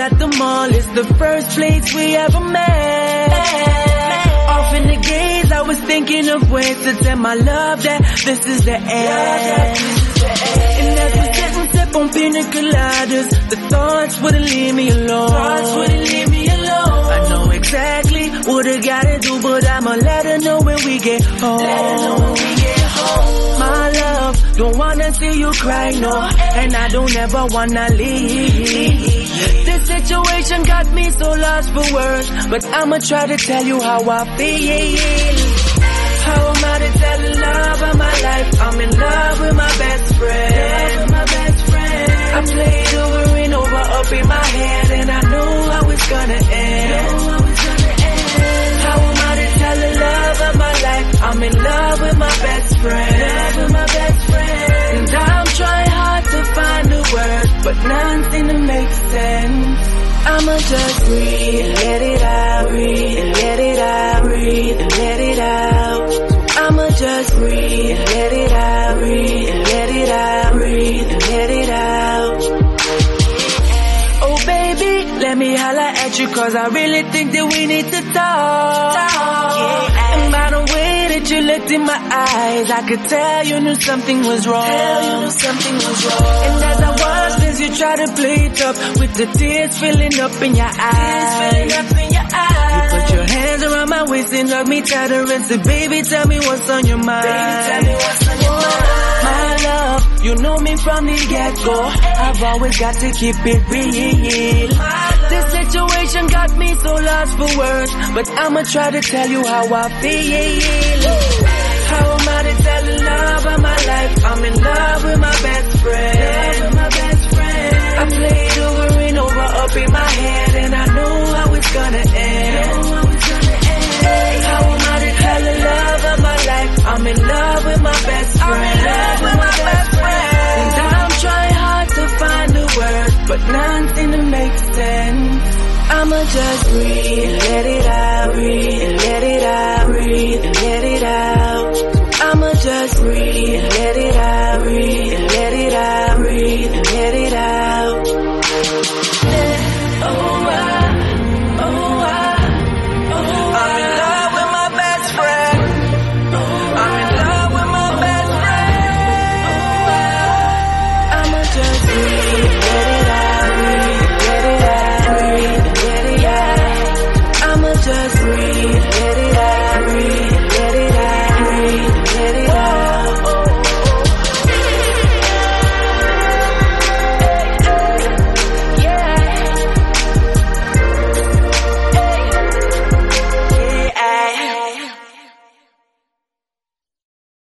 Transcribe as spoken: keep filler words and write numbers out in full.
at the mall. It's the first place we ever met. Off in the gaze, I was thinking of ways to tell my love that this is the end. And as we sit and sip on pina coladas, the thoughts wouldn't leave me alone. Thoughts wouldn't leave me alone. I know exactly what I gotta do, but I'ma let her know when we get home. Let her know when we get home. My love, don't wanna see you cry, no, and I don't ever wanna leave. This situation got me so lost for words, but I'ma try to tell you how I feel. How am I to tell the love of my life? I'm in love with my best friend. My best friend. I played over and over up in my head, and I know how it's gonna end. How am I to tell the love of my life? I'm in love with my best friend. With my best friend. And I'm trying hard to find the words, but none seem to make sense. I'ma just breathe and let it out, breathe and let it out, breathe and let it out. I'ma just breathe and let it out, breathe and let it out, breathe and let it out. Oh baby, let me holla at you, cause I really think that we need to talk. Yeah. And by the way that you looked in my eyes, I could tell you knew something was wrong. Tell you knew something was wrong. And as I watched as you try to play it up, with the tears filling up in your eyes, tears filling up in your eyes. You put your hands around my waist and hug me tighter and said, baby, tell me what's on your mind. Baby, tell me what's on your mind. My love, you know me from the get-go. I've always got to keep it real. This situation got me so lost for words, but I'ma try to tell you how I feel. How am I to tell the love of my life? I'm in love with my best friend. My best friend. I played over and over up in my head, and I know how it's gonna end. How am I to tell the love of my life? I'm in love with my best friend. I'm in love with my best friend. And I'm trying hard to find the words, but none seem to make sense. I'ma just breathe, let it out.